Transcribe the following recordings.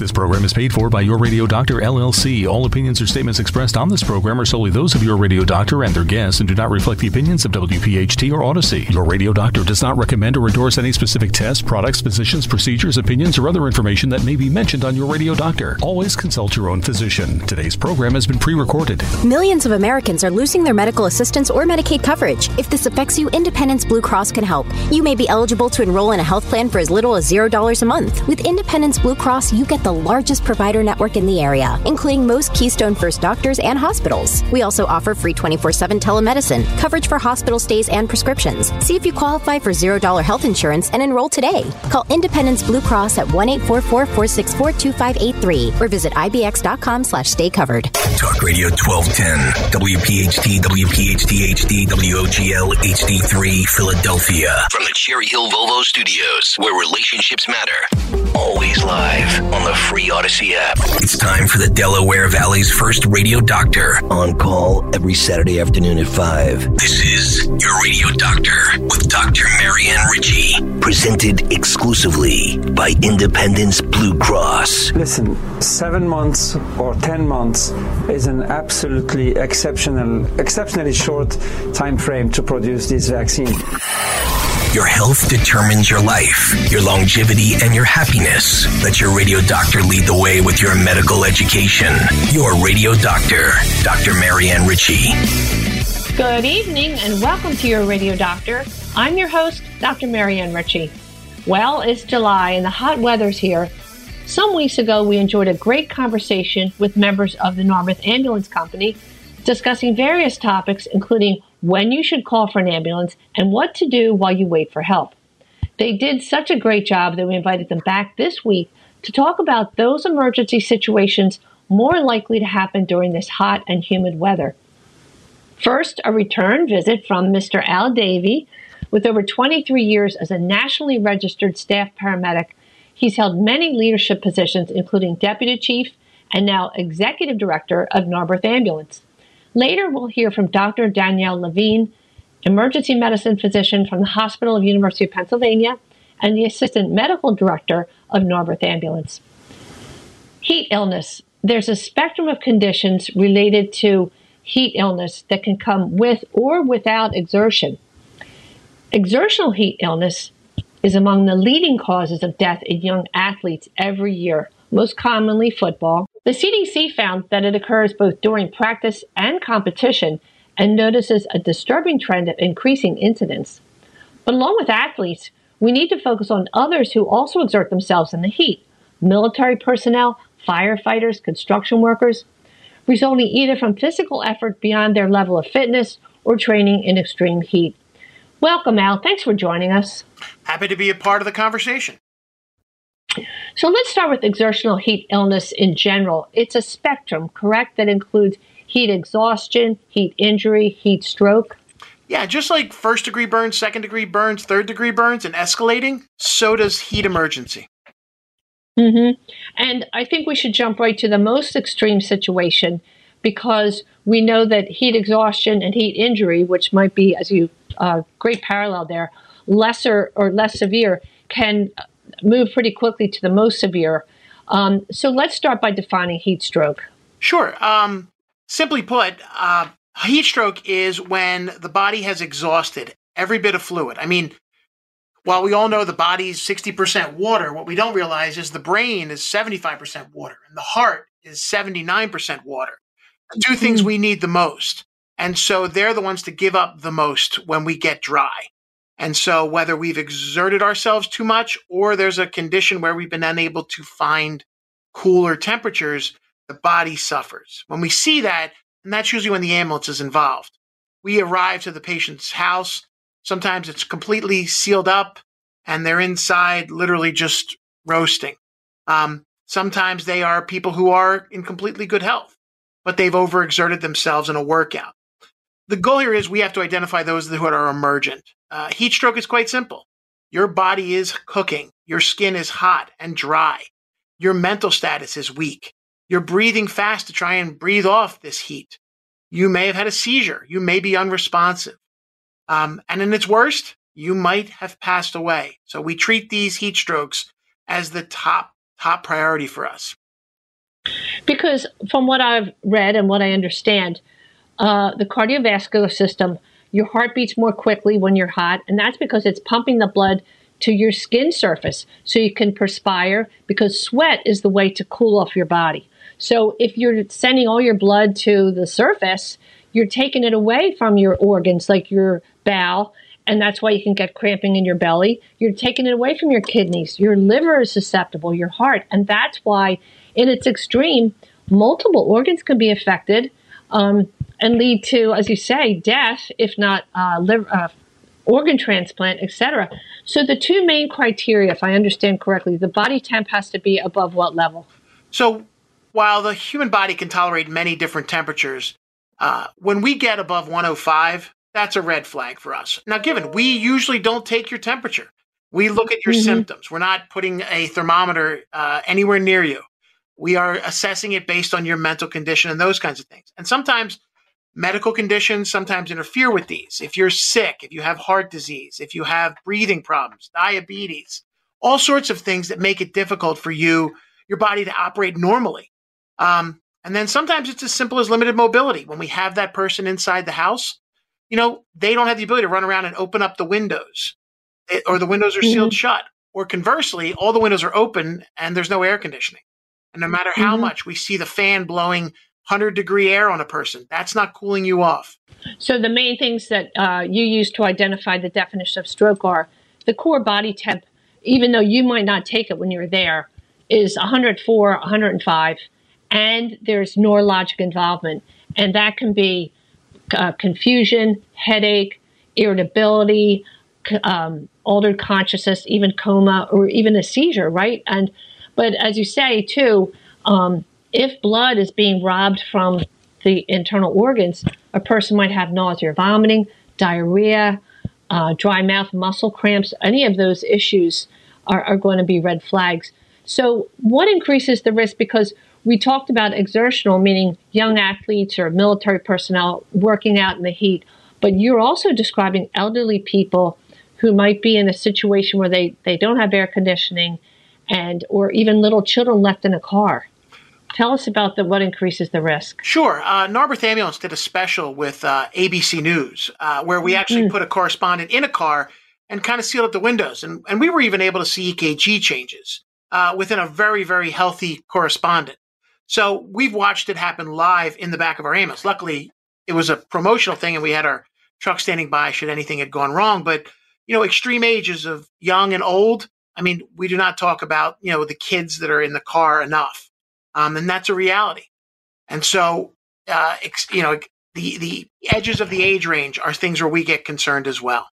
This program is paid for by Your Radio Doctor, LLC. All opinions or statements expressed on this program are solely those of Your Radio Doctor and their guests and do not reflect the opinions of WPHT or Odyssey. Your Radio Doctor does not recommend or endorse any specific tests, products, physicians, procedures, opinions, or other information that may be mentioned on Your Radio Doctor. Always consult your own physician. Today's program has been pre-recorded. Millions of Americans are losing their medical assistance or Medicaid coverage. If this affects you, Independence Blue Cross can help. You may be eligible to enroll in a health plan for as little as $0 a month. With Independence Blue Cross, you get the largest provider network in the area, including most Keystone First doctors and hospitals. We also offer free 24/7 telemedicine, coverage for hospital stays and prescriptions. See if you qualify for $0 health insurance and enroll today. Call Independence Blue Cross at 1-844-464-2583 or visit ibx.com/staycovered. Talk Radio 1210, WPHT, WPHT HD, WOGL HD3, Philadelphia. From the Cherry Hill Volvo Studios, where relationships matter. Always live on the free Odyssey app. It's time for the Delaware Valley's first radio doctor. On call every Saturday afternoon at 5. This is Your Radio Doctor with Dr. Marianne Ritchie. Presented exclusively by Independence Blue Cross. Listen, 7 months or 10 months is an absolutely exceptionally short time frame to produce this vaccine. Your health determines your life, your longevity, and your happiness. Let your radio doctor lead the way with your medical education. Your Radio Doctor, Dr. Marianne Ritchie. Good evening and welcome to Your Radio Doctor. I'm your host, Dr. Marianne Ritchie. Well, it's July and the hot weather's here. Some weeks ago, we enjoyed a great conversation with members of the Narberth Ambulance Company discussing various topics, including when you should call for an ambulance and what to do while you wait for help. They did such a great job that we invited them back this week to talk about those emergency situations more likely to happen during this hot and humid weather. First, a return visit from Mr. Al Davey. With over 23 years as a nationally registered staff paramedic, he's held many leadership positions, including deputy chief and now executive director of Narberth Ambulance. Later, we'll hear from Dr. Danielle Levine, emergency medicine physician from the Hospital of University of Pennsylvania and the assistant medical director of Narberth Ambulance. Heat illness. There's a spectrum of conditions related to heat illness that can come with or without exertion. Exertional heat illness is among the leading causes of death in young athletes every year, most commonly football. The CDC found that it occurs both during practice and competition and notices a disturbing trend of increasing incidence. But along with athletes, we need to focus on others who also exert themselves in the heat: military personnel, firefighters, construction workers, resulting either from physical effort beyond their level of fitness or training in extreme heat. Welcome, Al. Thanks for joining us. Happy to be a part of the conversation. So let's start with exertional heat illness in general. It's a spectrum, correct, that includes heat exhaustion, heat injury, heat stroke? Yeah, just like first-degree burns, second-degree burns, third-degree burns, and escalating, so does heat emergency. And I think we should jump right to the most extreme situation because we know that heat exhaustion and heat injury, which might be, as you great parallel there, lesser or less severe, can move pretty quickly to the most severe. So let's start by defining heat stroke. Sure. Simply put, heat stroke is when the body has exhausted every bit of fluid. I mean, while we all know the body's 60% water, what we don't realize is the brain is 75% water and the heart is 79% water. The two things we need the most. And so they're the ones to give up the most when we get dry. And so whether we've exerted ourselves too much or there's a condition where we've been unable to find cooler temperatures, the body suffers. When we see that, and that's usually when the ambulance is involved, we arrive to the patient's house. Sometimes it's completely sealed up and they're inside literally just roasting. Sometimes they are people who are in completely good health, but they've overexerted themselves in a workout. The goal here is we have to identify those who are emergent. Heat stroke is quite simple. Your body is cooking. Your skin is hot and dry. Your mental status is weak. You're breathing fast to try and breathe off this heat. You may have had a seizure. You may be unresponsive. And in its worst, you might have passed away. So we treat these heat strokes as the top top priority for us. Because from what I've read and what I understand, the cardiovascular system, your heart beats more quickly when you're hot, and that's because it's pumping the blood to your skin surface so you can perspire, because sweat is the way to cool off your body. So if you're sending all your blood to the surface, you're taking it away from your organs like your bowel, and that's why you can get cramping in your belly. You're taking it away from your kidneys. Your liver is susceptible, your heart, and that's why in its extreme, multiple organs can be affected and lead to, as you say, death, if not organ transplant, etc. So the two main criteria, if I understand correctly, the body temp has to be above what level? So while the human body can tolerate many different temperatures, when we get above 105, that's a red flag for us. Now, given we usually don't take your temperature, we look at your symptoms. We're not putting a thermometer anywhere near you. We are assessing it based on your mental condition and those kinds of things. And sometimes medical conditions sometimes interfere with these. If you're sick, if you have heart disease, if you have breathing problems, diabetes, all sorts of things that make it difficult for your body to operate normally. And then sometimes it's as simple as limited mobility. When we have that person inside the house, they don't have the ability to run around and open up the windows, or the windows are sealed shut. Or conversely, all the windows are open and there's no air conditioning. And no matter how much we see the fan blowing 100-degree air on a person, that's not cooling you off. So the main things that you use to identify the definition of stroke are the core body temp, even though you might not take it when you're there, is 104, 105, and there's neurologic involvement. And that can be confusion, headache, irritability, altered consciousness, even coma, or even a seizure, right? But as you say, too, if blood is being robbed from the internal organs, a person might have nausea or vomiting, diarrhea, dry mouth, muscle cramps. Any of those issues are going to be red flags. So what increases the risk? Because we talked about exertional, meaning young athletes or military personnel working out in the heat, but you're also describing elderly people who might be in a situation where they don't have air conditioning, or even little children left in a car. Tell us about what increases the risk. Sure. Narberth Ambulance did a special with ABC News where we actually put a correspondent in a car and kind of sealed up the windows. And we were even able to see EKG changes within a very, very healthy correspondent. So we've watched it happen live in the back of our ambulance. Luckily, it was a promotional thing and we had our truck standing by should anything had gone wrong. But, extreme ages of young and old, we do not talk about, the kids that are in the car enough. And that's a reality. And so, the edges of the age range are things where we get concerned as well.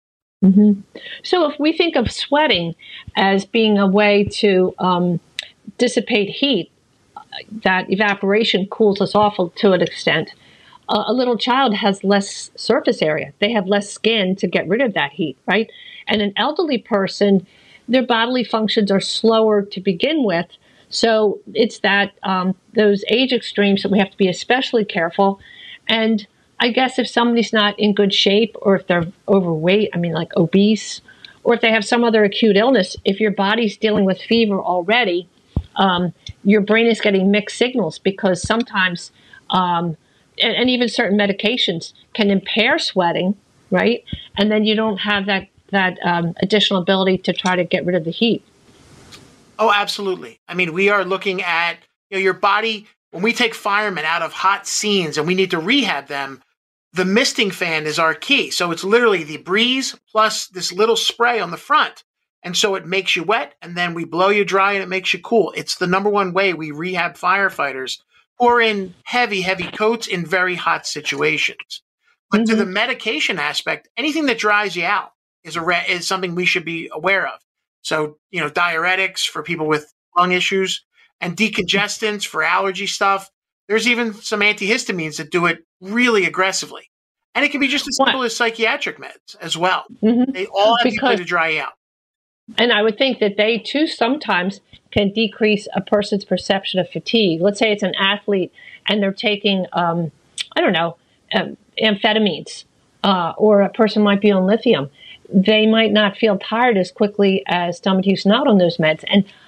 So if we think of sweating as being a way to dissipate heat, that evaporation cools us off to an extent. A little child has less surface area. They have less skin to get rid of that heat, right? And an elderly person, their bodily functions are slower to begin with. So it's that those age extremes that we have to be especially careful. And I guess if somebody's not in good shape, or if they're overweight, like obese, or if they have some other acute illness, if your body's dealing with fever already, your brain is getting mixed signals, because sometimes, and even certain medications can impair sweating, right? And then you don't have that additional ability to try to get rid of the heat. Oh, absolutely. We are looking at your body. When we take firemen out of hot scenes and we need to rehab them, the misting fan is our key. So it's literally the breeze plus this little spray on the front. And so it makes you wet, and then we blow you dry and it makes you cool. It's the number one way we rehab firefighters who are in heavy, heavy coats in very hot situations. But to the medication aspect, anything that dries you out is something we should be aware of. So, diuretics for people with lung issues and decongestants for allergy stuff. There's even some antihistamines that do it really aggressively. And it can be just as simple as psychiatric meds as well. They all have the ability to dry you out. And I would think that they, too, sometimes can decrease a person's perception of fatigue. Let's say it's an athlete and they're taking, amphetamines, or a person might be on lithium. They might not feel tired as quickly as somebody who's not on those meds. And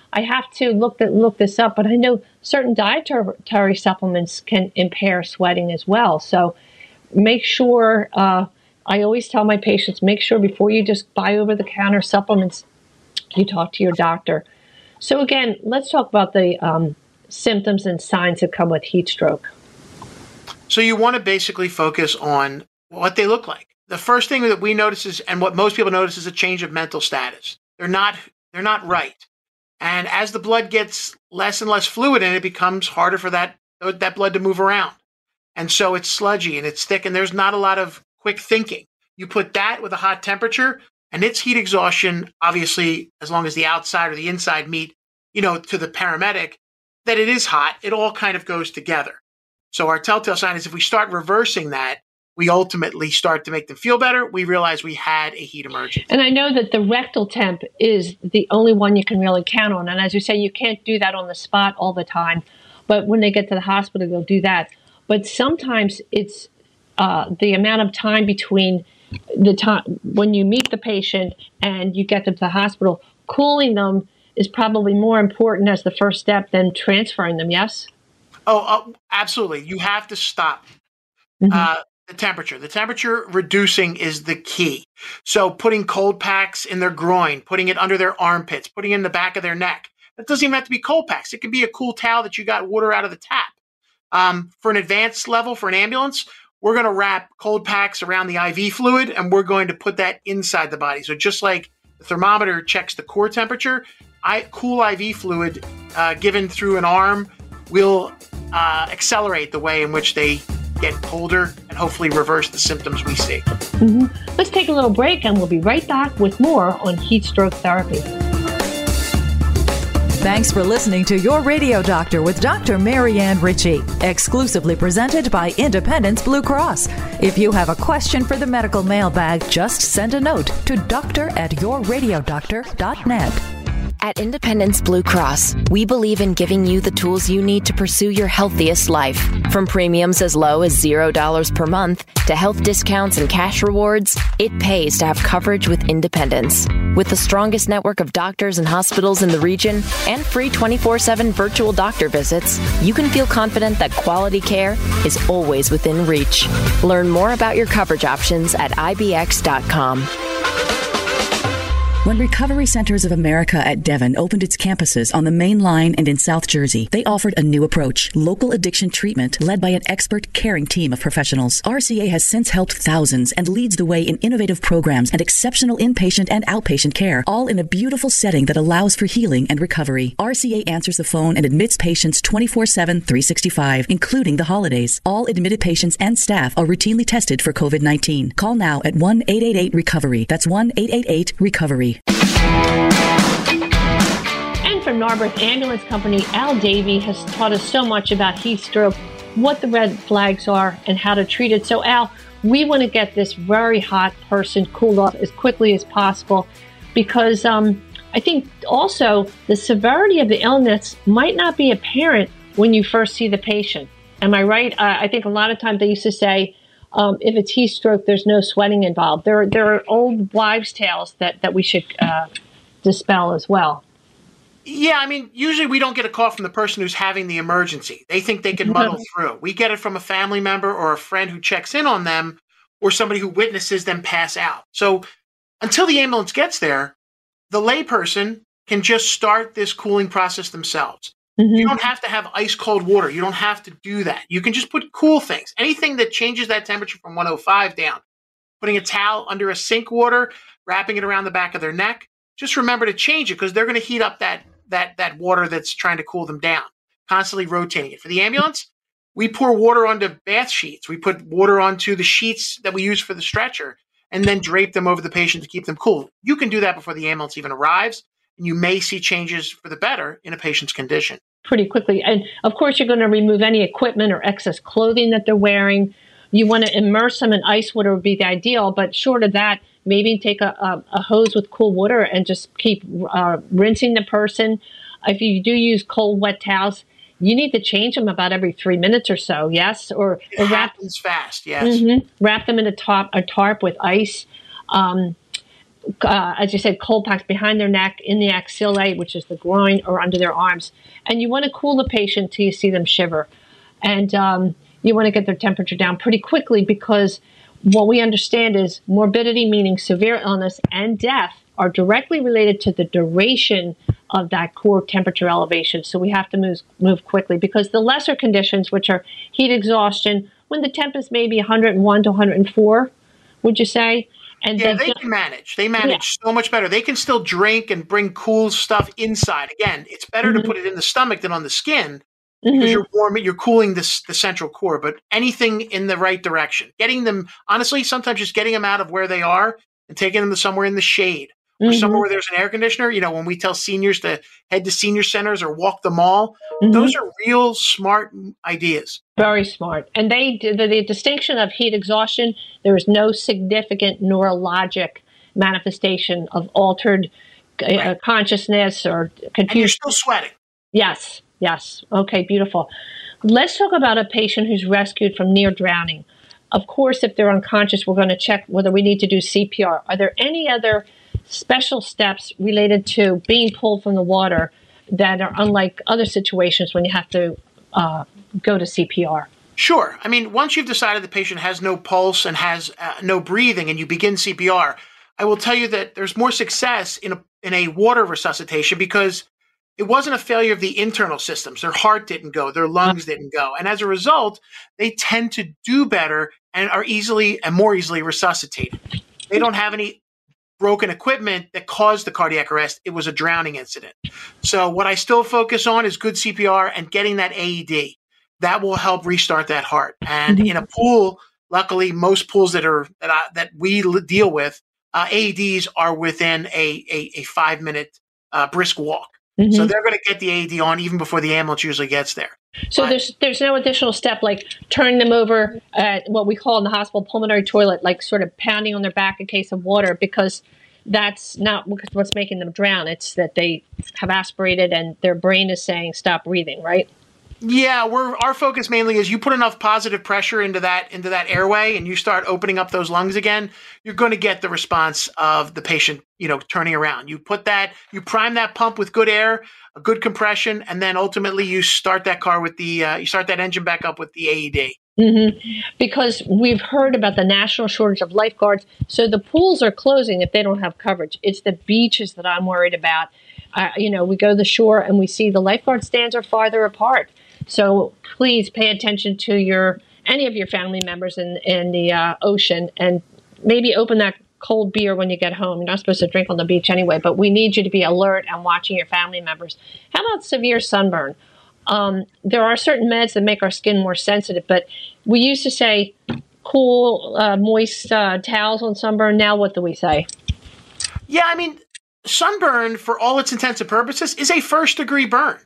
I have to look this up, but I know certain dietary supplements can impair sweating as well. So make sure, I always tell my patients, make sure before you just buy over-the-counter supplements, you talk to your doctor. So again, let's talk about the symptoms and signs that come with heat stroke. So you want to basically focus on what they look like. The first thing that we notice is, and what most people notice, is a change of mental status. They're not right. And as the blood gets less and less fluid in it, becomes harder for that blood to move around. And so it's sludgy and it's thick and there's not a lot of quick thinking. You put that with a hot temperature and it's heat exhaustion, obviously, as long as the outside or the inside meet, to the paramedic, that it is hot, it all kind of goes together. So our telltale sign is if we start reversing that, we ultimately start to make them feel better. We realize we had a heat emergency. And I know that the rectal temp is the only one you can really count on. And as you say, you can't do that on the spot all the time. But when they get to the hospital, they'll do that. But sometimes it's the amount of time between the time when you meet the patient and you get them to the hospital. Cooling them is probably more important as the first step than transferring them, yes? Oh, absolutely. You have to stop the temperature. The temperature reducing is the key. So putting cold packs in their groin, putting it under their armpits, putting it in the back of their neck. It doesn't even have to be cold packs. It could be a cool towel that you got water out of the tap. For an advanced level, for an ambulance, we're going to wrap cold packs around the IV fluid, and we're going to put that inside the body. So just like the thermometer checks the core temperature, cool IV fluid given through an arm will accelerate the way in which they get colder and hopefully reverse the symptoms we see. Let's take a little break and we'll be right back with more on heat stroke therapy. Thanks for listening to Your Radio Doctor with Dr. Marianne Ritchie, exclusively presented by Independence Blue Cross. If you have a question for the medical mailbag, just send a note to doctor@yourradiodoctor.net. At Independence Blue Cross, we believe in giving you the tools you need to pursue your healthiest life. From premiums as low as $0 per month to health discounts and cash rewards, it pays to have coverage with Independence. With the strongest network of doctors and hospitals in the region and free 24/7 virtual doctor visits, you can feel confident that quality care is always within reach. Learn more about your coverage options at ibx.com. When Recovery Centers of America at Devon opened its campuses on the Main Line and in South Jersey, they offered a new approach, local addiction treatment led by an expert, caring team of professionals. RCA has since helped thousands and leads the way in innovative programs and exceptional inpatient and outpatient care, all in a beautiful setting that allows for healing and recovery. RCA answers the phone and admits patients 24/7, 365, including the holidays. All admitted patients and staff are routinely tested for COVID-19. Call now at 1-888-RECOVERY. That's 1-888-RECOVERY. And from Narberth Ambulance Company, Al Davey has taught us so much about heat stroke, what the red flags are, and how to treat it. So, Al, we want to get this very hot person cooled off as quickly as possible because I think also the severity of the illness might not be apparent when you first see the patient. Am I right? I think a lot of times they used to say, if it's heat stroke, there's no sweating involved. There are old wives' tales that we should dispel as well. Yeah, I mean, usually we don't get a call from the person who's having the emergency. They think they can muddle through. We get it from a family member or a friend who checks in on them or somebody who witnesses them pass out. So until the ambulance gets there, the layperson can just start this cooling process themselves. You don't have to have ice cold water. You don't have to do that. You can just put cool things. Anything that changes that temperature from 105 down. Putting a towel under a sink water, wrapping it around the back of their neck. Just remember to change it because they're going to heat up that water that's trying to cool them down. Constantly rotating it. For the ambulance, we pour water onto bath sheets. We put water onto the sheets that we use for the stretcher and then drape them over the patient to keep them cool. You can do that before the ambulance even arrives, and you may see changes for the better in a patient's condition. Pretty quickly. And of course, you're going to remove any equipment or excess clothing that they're wearing. You want to immerse them in ice water would be the ideal, but short of that, maybe take a hose with cool water and just keep rinsing the person. If you do use cold, wet towels, you need to change them about every 3 minutes or so, yes? Or happens fast, yes. Wrap them in a tarp with ice. as you said, cold packs behind their neck, in the axillae, which is the groin, or under their arms. And you want to cool the patient till you see them shiver. And you want to get their temperature down pretty quickly, because what we understand is morbidity, meaning severe illness and death, are directly related to the duration of that core temperature elevation. So we have to move quickly, because the lesser conditions, which are heat exhaustion, when the temp is maybe 101 to 104, would you say? And yeah, they can manage. They manage so much better. They can still drink and bring cool stuff inside. Again, it's better to put it in the stomach than on the skin, because you're warming, you're cooling the central core. But anything in the right direction, getting them, honestly, sometimes just getting them out of where they are and taking them to somewhere in the shade, or somewhere where there's an air conditioner. You know, when we tell seniors to head to senior centers or walk the mall, those are real smart ideas. Very smart. And the distinction of heat exhaustion, there is no significant neurologic manifestation of altered consciousness or confusion. And you're still sweating. Yes. Okay, beautiful. Let's talk about a patient who's rescued from near drowning. Of course, if they're unconscious, we're going to check whether we need to do CPR. Are there any other special steps related to being pulled from the water that are unlike other situations when you have to go to CPR? Sure. I mean, once you've decided the patient has no pulse and has no breathing, and you begin CPR, I will tell you that there's more success in a water resuscitation, because it wasn't a failure of the internal systems. Their heart didn't go, their lungs didn't go. And as a result, they tend to do better and are more easily resuscitated. They don't have any broken equipment that caused the cardiac arrest. It was a drowning incident. So what I still focus on is good CPR and getting that AED. That will help restart that heart. And in a pool, luckily, most pools that we deal with, AEDs are within a 5-minute brisk walk. So they're going to get the AED on even before the ambulance usually gets there. So there's no additional step like turning them over at what we call in the hospital pulmonary toilet, like sort of pounding on their back in case of water, because that's not what's making them drown. It's that they have aspirated and their brain is saying stop breathing, right? Yeah, our focus mainly is you put enough positive pressure into that airway and you start opening up those lungs again, you're going to get the response of the patient, turning around. You prime that pump with good air, a good compression, and then ultimately you start that car with you start that engine back up with the AED. Because we've heard about the national shortage of lifeguards. So the pools are closing if they don't have coverage. It's the beaches that I'm worried about. We go to the shore and we see the lifeguard stands are farther apart. So please pay attention to any of your family members in the ocean, and maybe open that cold beer when you get home. You're not supposed to drink on the beach anyway, but we need you to be alert and watching your family members. How about severe sunburn? There are certain meds that make our skin more sensitive, but we used to say cool, moist towels on sunburn. Now what do we say? Yeah, I mean, sunburn, for all its intents and purposes, is a first-degree burn.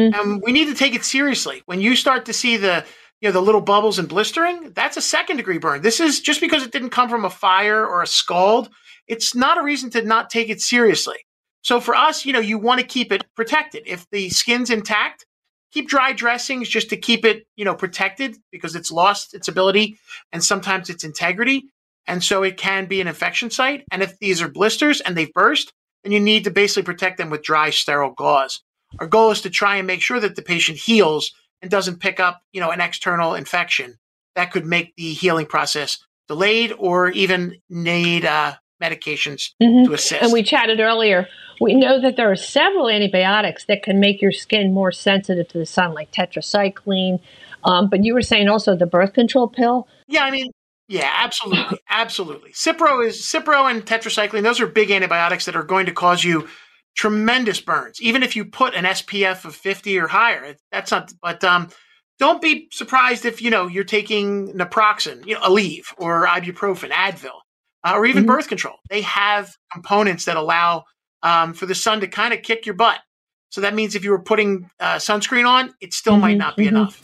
We need to take it seriously. When you start to see the little bubbles and blistering, that's a second-degree burn. This is just because it didn't come from a fire or a scald. It's not a reason to not take it seriously. So for us, you want to keep it protected. If the skin's intact, keep dry dressings just to keep it, protected, because it's lost its ability and sometimes its integrity. And so it can be an infection site. And if these are blisters and they've burst, then you need to basically protect them with dry, sterile gauze. Our goal is to try and make sure that the patient heals and doesn't pick up, an external infection that could make the healing process delayed or even need medications to assist. And we chatted earlier. We know that there are several antibiotics that can make your skin more sensitive to the sun, like tetracycline. But you were saying also the birth control pill. Yeah, absolutely, absolutely. Cipro and tetracycline. Those are big antibiotics that are going to cause you tremendous burns, even if you put an SPF of 50 or higher. That's not. But don't be surprised if you're taking naproxen, Aleve, or ibuprofen, Advil, or even birth control. They have components that allow for the sun to kind of kick your butt. So that means if you were putting sunscreen on, it still might not be enough.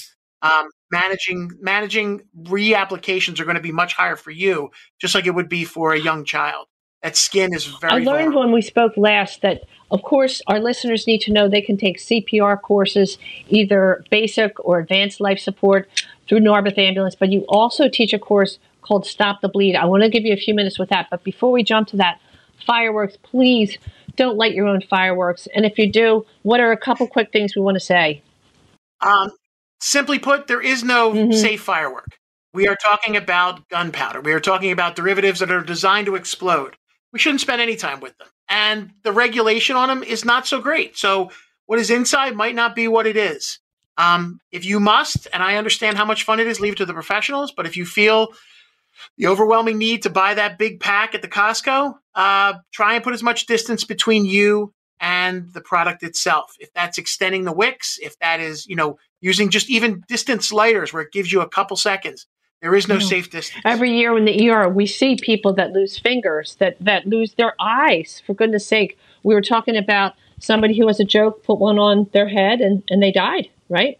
Managing reapplications are going to be much higher for you, just like it would be for a young child. That skin is very I learned vulnerable. when we spoke last that, of course, our listeners need to know they can take CPR courses, either basic or advanced life support through Narberth Ambulance, but you also teach a course called Stop the Bleed. I want to give you a few minutes with that, but before we jump to that, fireworks, please don't light your own fireworks. And if you do, what are a couple quick things we want to say? Simply put, there is no safe firework. We are talking about gunpowder. We are talking about derivatives that are designed to explode. We shouldn't spend any time with them. And the regulation on them is not so great. So what is inside might not be what it is. If you must, and I understand how much fun it is, leave it to the professionals. But if you feel the overwhelming need to buy that big pack at the Costco, try and put as much distance between you and the product itself. If that's extending the wicks, if that is, using just even distance lighters where it gives you a couple seconds, there is no safe distance. Every year in the ER, we see people that lose fingers, that lose their eyes, for goodness sake. We were talking about somebody who, as a joke, put one on their head and they died, right?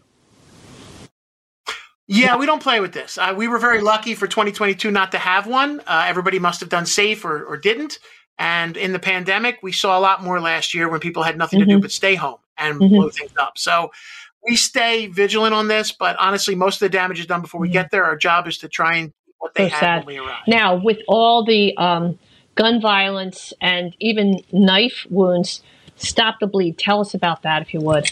Yeah, we don't play with this. We were very lucky for 2022 not to have one. Everybody must have done safe or didn't. And in the pandemic, we saw a lot more last year when people had nothing to do but stay home and blow things up. So we stay vigilant on this, but honestly, most of the damage is done before we get there. Our job is to try and what they had when we arrived. Now, with all the gun violence and even knife wounds, Stop the Bleed. Tell us about that, if you would.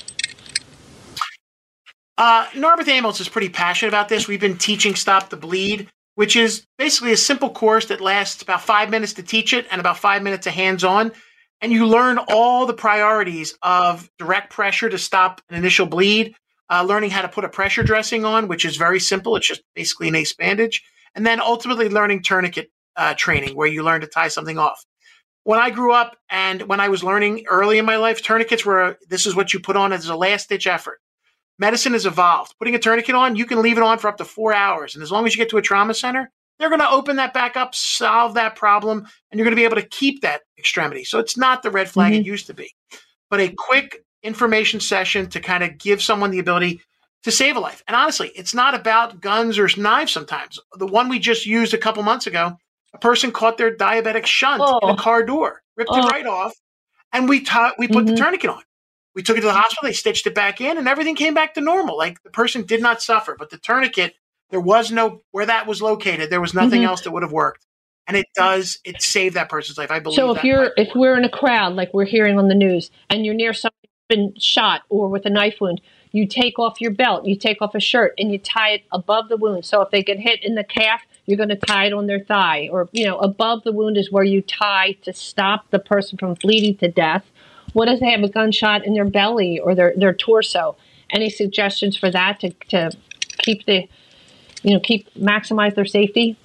Narberth Ambulance is pretty passionate about this. We've been teaching Stop the Bleed, which is basically a simple course that lasts about 5 minutes to teach it and about 5 minutes of hands-on. And you learn all the priorities of direct pressure to stop an initial bleed, learning how to put a pressure dressing on, which is very simple. It's just basically an ace bandage. And then ultimately learning tourniquet training, where you learn to tie something off. When I grew up and when I was learning early in my life, tourniquets this is what you put on as a last-ditch effort. Medicine has evolved. Putting a tourniquet on, you can leave it on for up to 4 hours. And as long as you get to a trauma center, they're going to open that back up, solve that problem, and you're going to be able to keep that extremity. So it's not the red flag it used to be. But a quick information session to kind of give someone the ability to save a life. And honestly, it's not about guns or knives sometimes. The one we just used a couple months ago, a person caught their diabetic shunt in a car door, ripped it right off, and we put the tourniquet on. We took it to the hospital, they stitched it back in, and everything came back to normal. Like, the person did not suffer, but the tourniquet, there was no, where that was located, there was nothing else that would have worked. And it saved that person's life. I believe so. If we're in a crowd, like we're hearing on the news, and you're near someone who's been shot or with a knife wound, you take off your belt, you take off a shirt, and you tie it above the wound. So if they get hit in the calf, you're going to tie it on their thigh, or, above the wound is where you tie to stop the person from bleeding to death. What if they have a gunshot in their belly or their torso? Any suggestions for that to keep maximize their safety?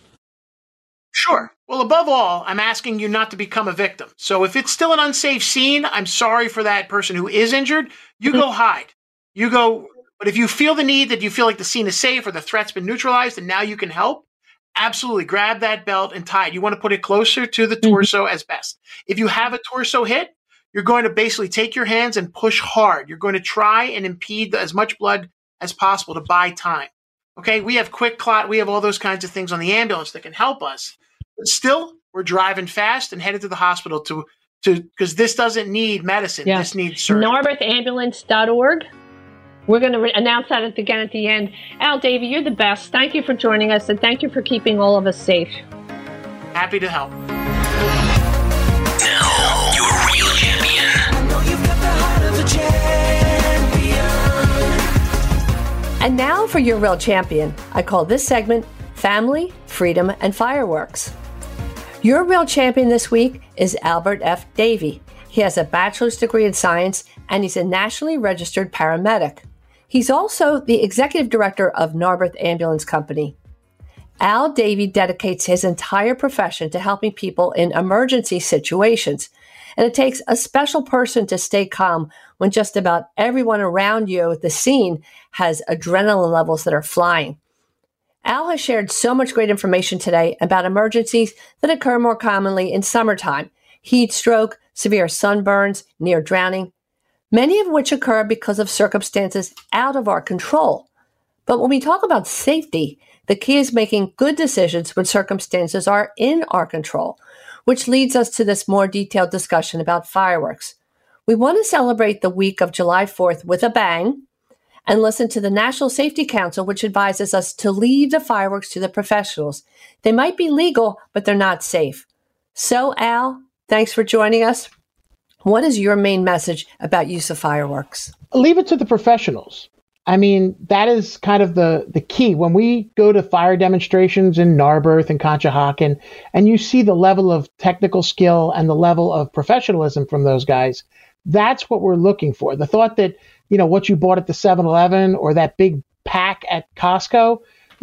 Sure. Well, above all, I'm asking you not to become a victim. So if it's still an unsafe scene, I'm sorry for that person who is injured. You go hide. You go. But if you feel the need, that you feel like the scene is safe or the threat's been neutralized and now you can help, absolutely grab that belt and tie it. You want to put it closer to the torso as best. If you have a torso hit, you're going to basically take your hands and push hard. You're going to try and impede as much blood as possible to buy time. Okay, we have quick clot. We have all those kinds of things on the ambulance that can help us. But still, we're driving fast and headed to the hospital because this doesn't need medicine. Yeah. This needs surgery. NarberthAmbulance.org. We're going to announce that again at the end. Al Davey, you're the best. Thank you for joining us, and thank you for keeping all of us safe. Happy to help. Now, your real champion. I know you've got the heart of a champion. And now for your real champion. I call this segment Family, Freedom, and Fireworks. Your real champion this week is Albert F. Davey. He has a bachelor's degree in science, and he's a nationally registered paramedic. He's also the executive director of Narberth Ambulance Company. Al Davey dedicates his entire profession to helping people in emergency situations, and it takes a special person to stay calm when just about everyone around you at the scene has adrenaline levels that are flying. Al has shared so much great information today about emergencies that occur more commonly in summertime: heat stroke, severe sunburns, near drowning, many of which occur because of circumstances out of our control. But when we talk about safety, the key is making good decisions when circumstances are in our control, which leads us to this more detailed discussion about fireworks. We want to celebrate the week of July 4th with a bang and listen to the National Safety Council, which advises us to leave the fireworks to the professionals. They might be legal, but they're not safe. So, Al, Thanks for joining us. What is your main message about use of fireworks? Leave it to the professionals. I mean, that is kind of the key. When we go to fire demonstrations in Narberth and Conshohocken, and you see the level of technical skill and the level of professionalism from those guys, that's what we're looking for. The thought that, what you bought at the 7-Eleven or that big pack at Costco,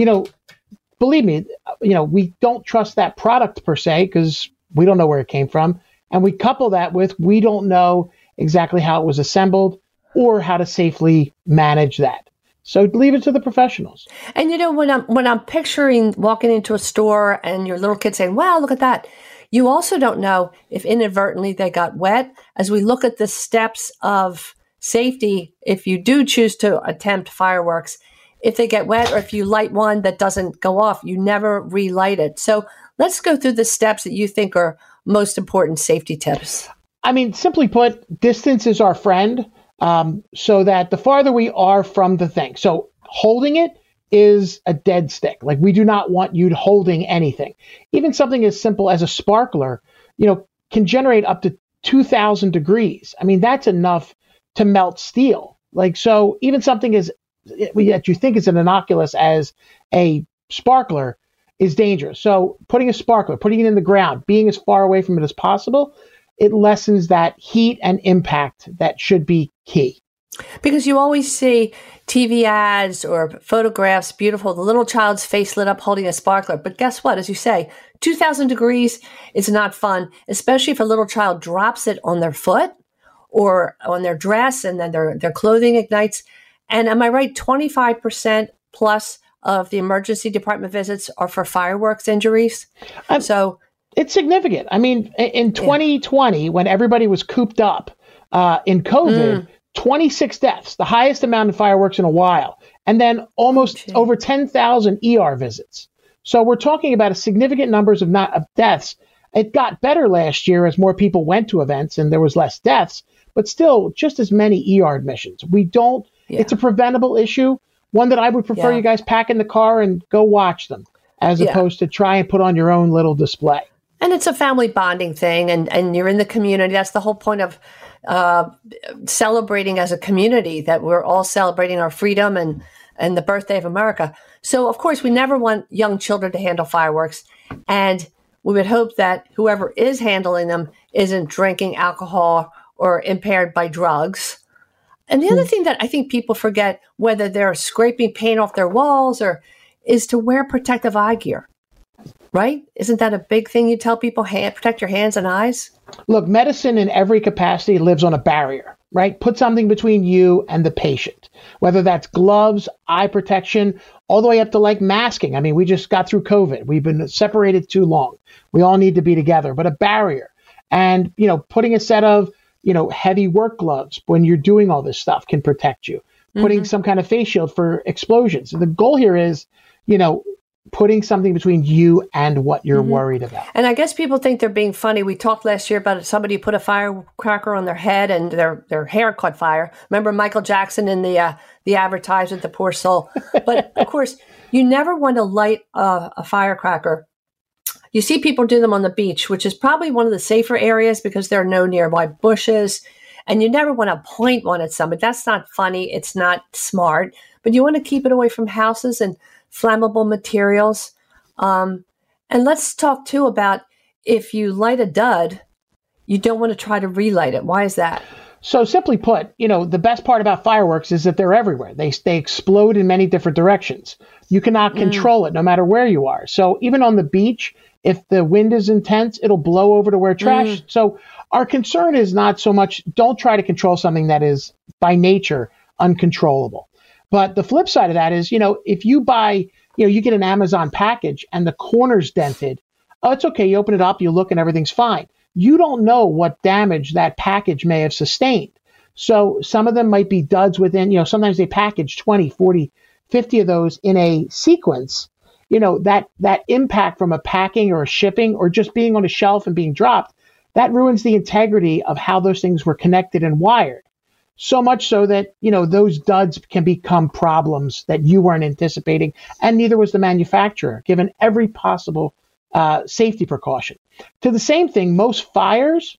believe me, we don't trust that product per se because we don't know where it came from. And we couple that with we don't know exactly how it was assembled or how to safely manage that. So leave it to the professionals. And when I'm picturing walking into a store and your little kid saying, "Wow, look at that," you also don't know if inadvertently they got wet. As we look at the steps of safety, if you do choose to attempt fireworks, if they get wet or if you light one that doesn't go off, you never relight it. So let's go through the steps that you think are most important safety tips. I mean, simply put, distance is our friend, so that the farther we are from the thing. So holding it is a dead stick. Like, we do not want you holding anything. Even something as simple as a sparkler, can generate up to 2,000 degrees. I mean, that's enough to melt steel. Like, so even something that you think is an innocuous as a sparkler is dangerous. So putting a sparkler, putting it in the ground, being as far away from it as possible, it lessens that heat and impact that should be key. Because you always see TV ads or photographs, beautiful, the little child's face lit up holding a sparkler. But guess what? As you say, 2,000 degrees is not fun, especially if a little child drops it on their foot or on their dress and then their clothing ignites. And am I right? 25% plus of the emergency department visits are for fireworks injuries. So it's significant. I mean, in 2020, when everybody was cooped up in COVID, 26 deaths, the highest amount of fireworks in a while, and then almost over 10,000 ER visits. So we're talking about a significant numbers of deaths. It got better last year as more people went to events and there was less deaths, but still just as many ER admissions. It's a preventable issue. One that I would prefer you guys pack in the car and go watch them as opposed to try and put on your own little display. And it's a family bonding thing, and you're in the community. That's the whole point of celebrating as a community, that we're all celebrating our freedom and the birthday of America. So, of course, we never want young children to handle fireworks. And we would hope that whoever is handling them isn't drinking alcohol or impaired by drugs. And the other thing that I think people forget, whether they're scraping paint off their walls is to wear protective eye gear, right? Isn't that a big thing you tell people? Protect your hands and eyes? Look, medicine in every capacity lives on a barrier, right? Put something between you and the patient, whether that's gloves, eye protection, all the way up to like masking. I mean, we just got through COVID. We've been separated too long. We all need to be together, but a barrier. And, putting a set of heavy work gloves when you're doing all this stuff can protect you. Putting some kind of face shield for explosions. And the goal here is, putting something between you and what you're worried about. And I guess people think they're being funny. We talked last year about somebody put a firecracker on their head and their hair caught fire. Remember Michael Jackson in the advertisement, the poor soul. But of course, you never want to light a firecracker. You see people do them on the beach, which is probably one of the safer areas because there are no nearby bushes. And you never want to point one at somebody. That's not funny. It's not smart. But you want to keep it away from houses and flammable materials. And let's talk, too, about if you light a dud, you don't want to try to relight it. Why is that? So simply put, the best part about fireworks is that they're everywhere. They explode in many different directions. You cannot control it no matter where you are. So even on the beach, if the wind is intense, it'll blow over to where trash. So our concern is not so much, don't try to control something that is by nature uncontrollable. But the flip side of that is, if you buy, you get an Amazon package and the corner's dented, it's okay. You open it up, you look and everything's fine. You don't know what damage that package may have sustained. So some of them might be duds within, sometimes they package 20, 40, 50 of those in a sequence. That impact from a packing or a shipping or just being on a shelf and being dropped, that ruins the integrity of how those things were connected and wired. So much so that, those duds can become problems that you weren't anticipating, and neither was the manufacturer, given every possible safety precaution. To the same thing, most fires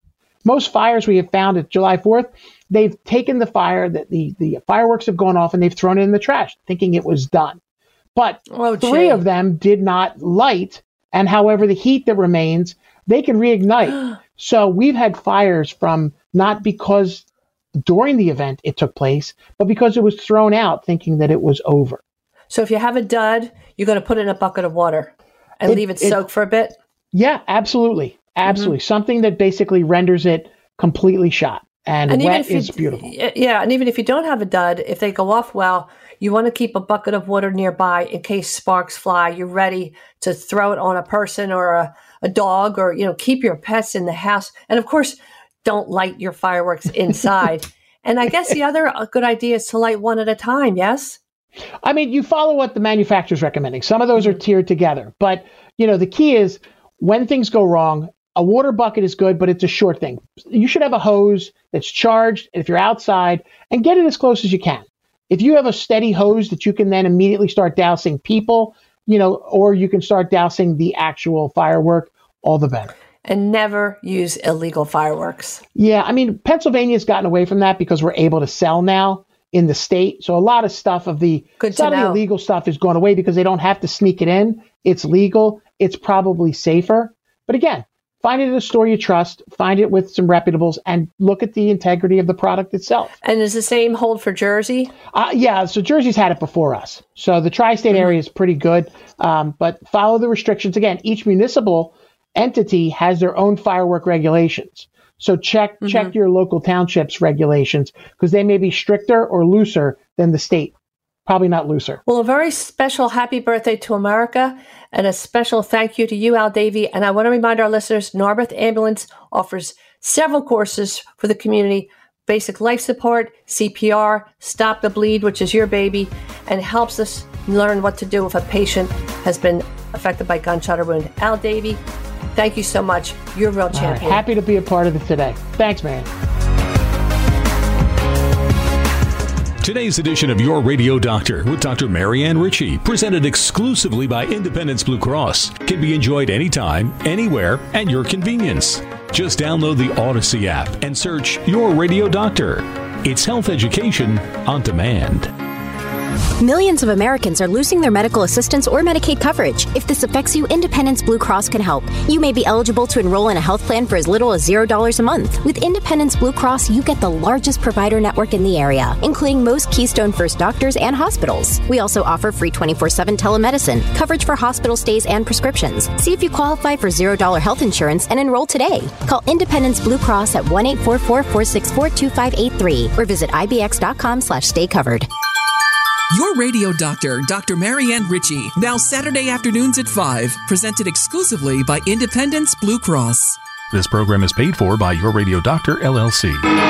we have found at July 4th, they've taken the fire, that the fireworks have gone off and they've thrown it in the trash, thinking it was done. But 3 of them did not light, and however the heat that remains, they can reignite. So we've had fires from not because during the event it took place, but because it was thrown out thinking that it was over. So if you have a dud, you're going to put it in a bucket of water and leave it soak for a bit? Yeah, absolutely. Absolutely. Something that basically renders it completely shot. And wet is beautiful. Yeah, and even if you don't have a dud, if they go off well, you want to keep a bucket of water nearby in case sparks fly. You're ready to throw it on a person or a dog, or, keep your pets in the house. And of course, don't light your fireworks inside. And I guess the other good idea is to light one at a time, yes? I mean, you follow what the manufacturer's recommending. Some of those are tiered together. But, the key is when things go wrong, a water bucket is good, but it's a short thing. You should have a hose that's charged if you're outside, and get it as close as you can. If you have a steady hose that you can then immediately start dousing people, or you can start dousing the actual firework, all the better. And never use illegal fireworks. Yeah, I mean, Pennsylvania's gotten away from that because we're able to sell now in the state. So a lot of stuff of the illegal stuff is gone away because they don't have to sneak it in. It's legal. It's probably safer. But again, find it at a store you trust, find it with some reputables, and look at the integrity of the product itself. And is the same hold for Jersey? Yeah, so Jersey's had it before us. So the tri-state area is pretty good, but follow the restrictions. Again, each municipal entity has their own firework regulations. So check your local township's regulations, because they may be stricter or looser than the state. Probably not looser. Well, a very special happy birthday to America, and a special thank you to you, Al Davey. And I want to remind our listeners, Narberth Ambulance offers several courses for the community: basic life support, CPR, Stop the Bleed, which is your baby, and helps us learn what to do if a patient has been affected by gunshot or wound. Al Davey, thank you so much. You're a real champion. Happy to be a part of it today. Thanks, man. Today's edition of Your Radio Doctor with Dr. Marianne Ritchie, presented exclusively by Independence Blue Cross, can be enjoyed anytime, anywhere, at your convenience. Just download the Odyssey app and search Your Radio Doctor. It's health education on demand. Millions of Americans are losing their medical assistance or Medicaid coverage. If this affects you, Independence Blue Cross can help. You may be eligible to enroll in a health plan for as little as $0 a month. With Independence Blue Cross, you get the largest provider network in the area, including most Keystone First doctors and hospitals. We also offer free 24/7 telemedicine, coverage for hospital stays and prescriptions. See if you qualify for $0 health insurance and enroll today. Call Independence Blue Cross at 1-844-464-2583 or visit ibx.com/stay covered. Your Radio Doctor, Dr. Marianne Ritchie, now Saturday afternoons at 5, presented exclusively by Independence Blue Cross. This program is paid for by Your Radio Doctor, LLC.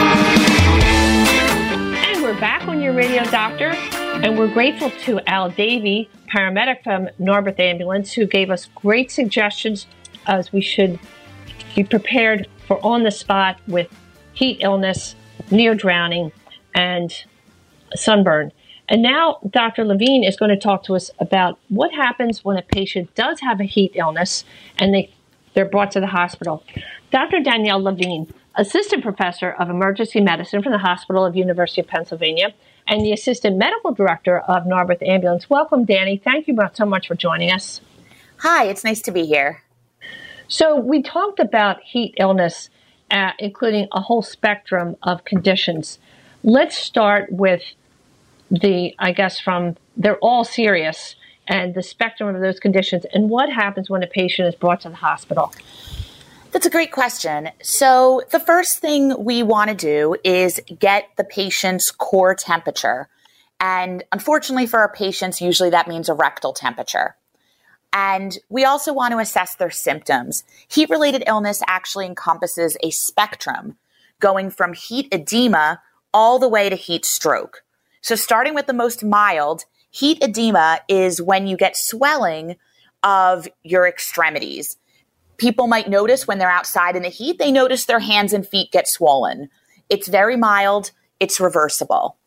And we're back on Your Radio Doctor, and we're grateful to Al Davey, paramedic from Narberth Ambulance, who gave us great suggestions as we should be prepared for on the spot with heat illness, near drowning, and sunburn. And now Dr. Levine is going to talk to us about what happens when a patient does have a heat illness and they're brought to the hospital. Dr. Danielle Levine, assistant professor of emergency medicine from the Hospital of University of Pennsylvania and the assistant medical director of Narberth Ambulance. Welcome, Danny. Thank you so much for joining us. Hi, it's nice to be here. So we talked about heat illness, including a whole spectrum of conditions. Let's start with they're all serious, and the spectrum of those conditions, and what happens when a patient is brought to the hospital. That's a great question. So the first thing we want to do is get the patient's core temperature. And unfortunately for our patients, usually that means a rectal temperature. And we also want to assess their symptoms. Heat-related illness actually encompasses a spectrum going from heat edema all the way to heat stroke. So starting with the most mild, heat edema is when you get swelling of your extremities. People might notice when they're outside in the heat, they notice their hands and feet get swollen. It's very mild. It's reversible.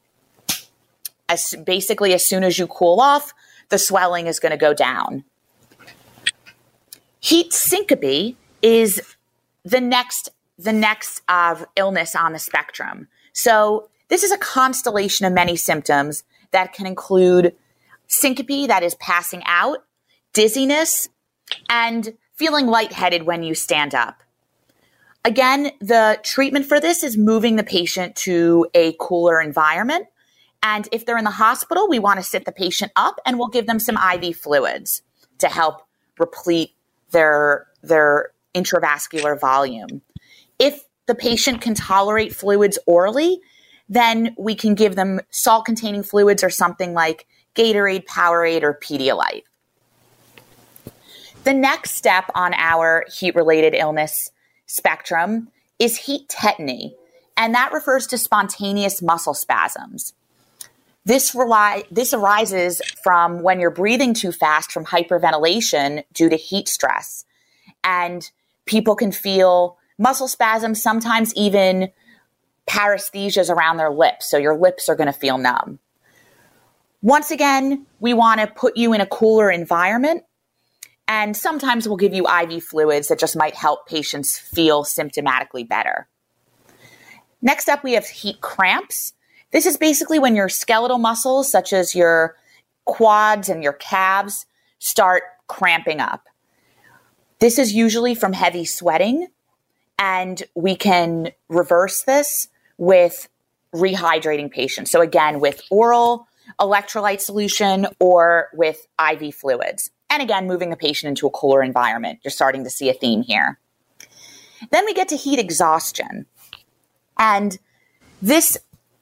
Basically, as soon as you cool off, the swelling is going to go down. Heat syncope is the next illness on the spectrum. So this is a constellation of many symptoms that can include syncope, that is passing out, dizziness, and feeling lightheaded when you stand up. Again, the treatment for this is moving the patient to a cooler environment. And if they're in the hospital, we want to sit the patient up and we'll give them some IV fluids to help replete their intravascular volume. If the patient can tolerate fluids orally, then we can give them salt-containing fluids or something like Gatorade, Powerade, or Pedialyte. The next step on our heat-related illness spectrum is heat tetany, and that refers to spontaneous muscle spasms. This arises from when you're breathing too fast from hyperventilation due to heat stress. And people can feel muscle spasms, sometimes even paresthesias around their lips. So your lips are going to feel numb. Once again, we want to put you in a cooler environment. And sometimes we'll give you IV fluids that just might help patients feel symptomatically better. Next up, we have heat cramps. This is basically when your skeletal muscles, such as your quads and your calves, start cramping up. This is usually from heavy sweating, and we can reverse this with rehydrating patients. So again, with oral electrolyte solution or with IV fluids. And again, moving the patient into a cooler environment. You're starting to see a theme here. Then we get to heat exhaustion. And this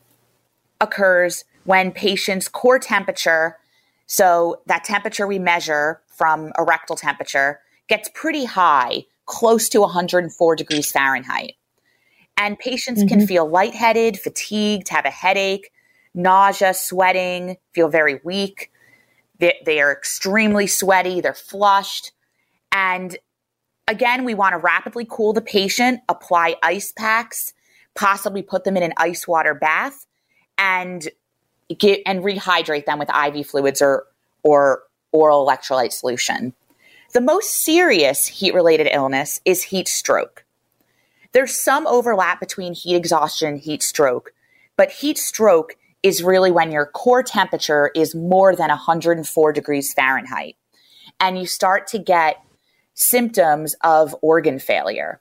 occurs when patients' core temperature, so that temperature we measure from a rectal temperature, gets pretty high, close to 104 degrees Fahrenheit. And patients can feel lightheaded, fatigued, have a headache, nausea, sweating, feel very weak. They are extremely sweaty, they're flushed. And again, we want to rapidly cool the patient, apply ice packs, possibly put them in an ice water bath, and rehydrate them with IV fluids or oral electrolyte solution. The most serious heat-related illness is heat stroke. There's some overlap between heat exhaustion and heat stroke, but heat stroke is really when your core temperature is more than 104 degrees Fahrenheit, and you start to get symptoms of organ failure.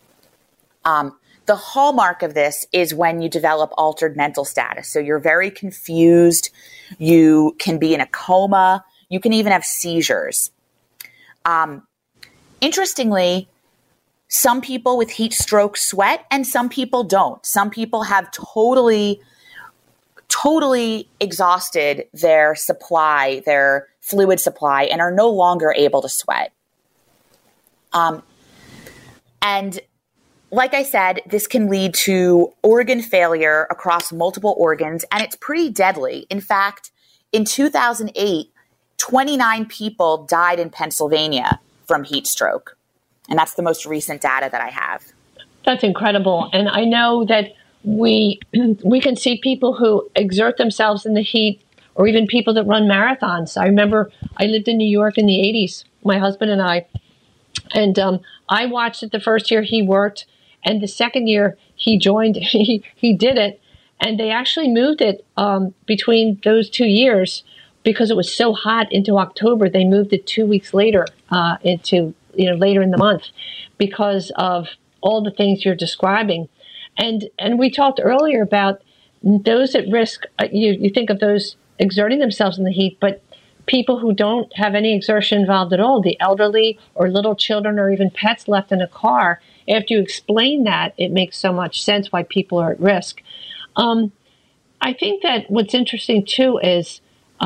The hallmark of this is when you develop altered mental status. So you're very confused. You can be in a coma. You can even have seizures. Interestingly, some people with heat stroke sweat and some people don't. Some people have totally exhausted their supply, their fluid supply, and are no longer able to sweat. And like I said, this can lead to organ failure across multiple organs, and it's pretty deadly. In fact, in 2008, 29 people died in Pennsylvania from heat stroke. And that's the most recent data that I have. That's incredible. And I know that we can see people who exert themselves in the heat, or even people that run marathons. I remember I lived in New York in the 80s, my husband and I, and I watched it the first year he worked. And the second year he joined, he did it, and they actually moved it between those 2 years because it was so hot into October. They moved it 2 weeks later into later in the month because of all the things you're describing. And we talked earlier about those at risk. You think of those exerting themselves in the heat, but people who don't have any exertion involved at all, the elderly or little children or even pets left in a car. After you explain that, it makes so much sense why people are at risk. I think that what's interesting, too, is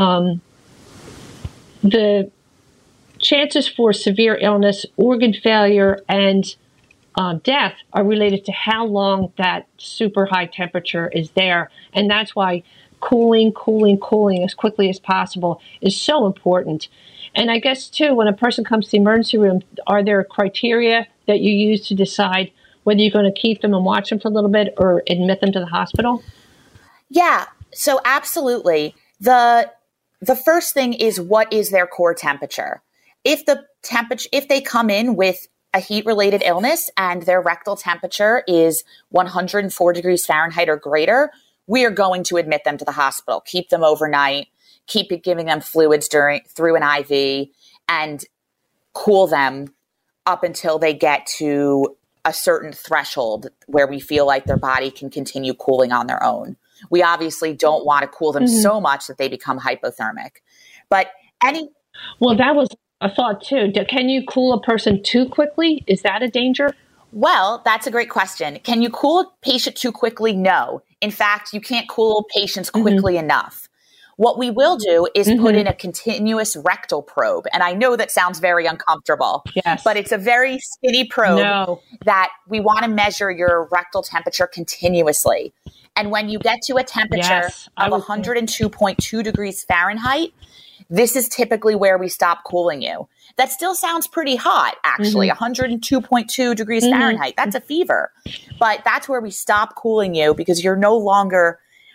the chances for severe illness, organ failure, and death are related to how long that super high temperature is there. And that's why cooling as quickly as possible is so important. And I guess, too, when a person comes to the emergency room, are there criteria that you use to decide whether you're going to keep them and watch them for a little bit or admit them to the hospital? Yeah, so absolutely. The first thing is, what is their core temperature? if they come in with a heat-related illness and their rectal temperature is 104 degrees Fahrenheit or greater, we are going to admit them to the hospital, keep them overnight, keep giving them fluids through an IV, and cool them up until they get to a certain threshold where we feel like their body can continue cooling on their own. We obviously don't want to cool them so much that they become hypothermic. But Well, that was a thought too. Can you cool a person too quickly? Is that a danger? Well, that's a great question. Can you cool a patient too quickly? No. In fact, you can't cool patients quickly enough. What we will do is put in a continuous rectal probe. And I know that sounds very uncomfortable, but it's a very skinny probe that we want to measure your rectal temperature continuously. And when you get to a temperature of 102.2 degrees Fahrenheit, this is typically where we stop cooling you. That still sounds pretty hot, actually, 102.2 degrees Fahrenheit. That's a fever. But that's where we stop cooling you because you're no longer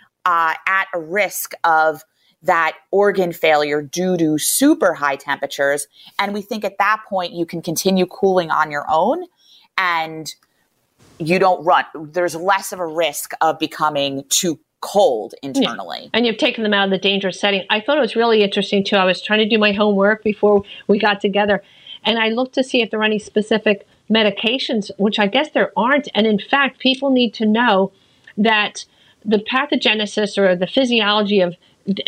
at a risk of that organ failure due to super high temperatures. And we think at that point you can continue cooling on your own and you don't run. There's less of a risk of becoming too cold internally. Yeah. And you've taken them out of the dangerous setting. I thought it was really interesting too. I was trying to do my homework before we got together and I looked to see if there are any specific medications, which I guess there aren't. And in fact, people need to know that the pathogenesis or the physiology of